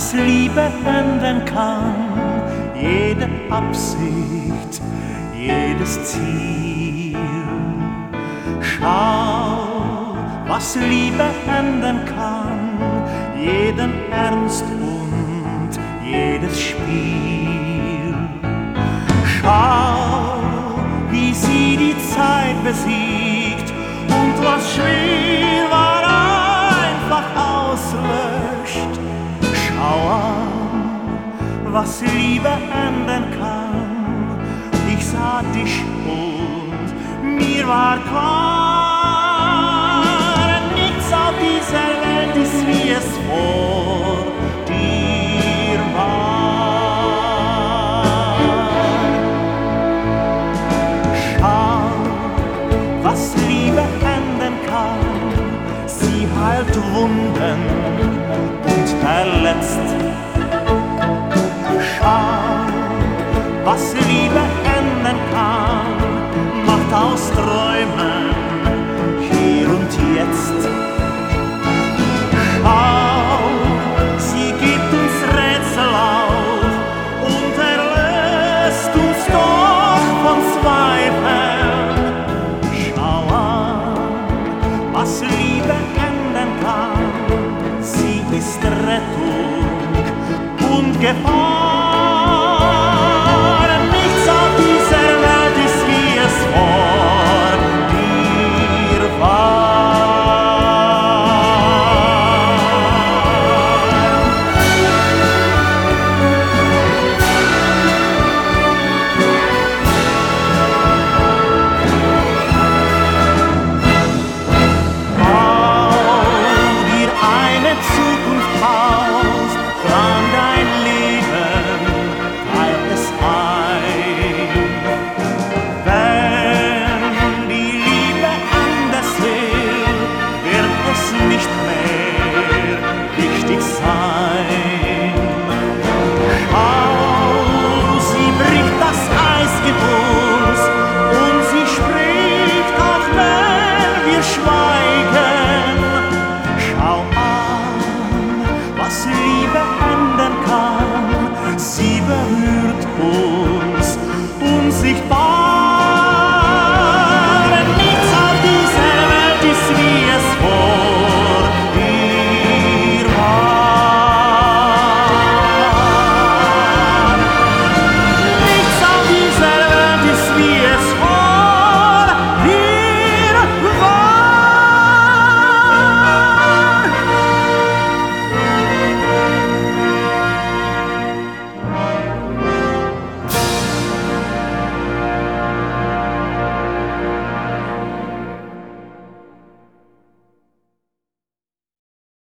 was Liebe ändern kann, jede Absicht, jedes Ziel. Schau, was Liebe ändern kann, jeden Ernst und jedes Spiel. Schau, wie sie die Zeit besiegt und was schwer war, einfach auslöscht. Schau an, was Liebe ändern kann. Ich sah dich und mir war klar, nichts auf dieser Welt ist, wie es vor dir war. Schau, was Liebe ändern kann. Sie heilt Wunden und verletzt. Schau, was Liebe ändern kann, macht aus Träumen hier und jetzt. Schau, sie gibt uns Rätsel auf und erlöst uns doch von Zweifeln. Schau an, was Liebe ändern kann, sie ist Rettung und Gefahr.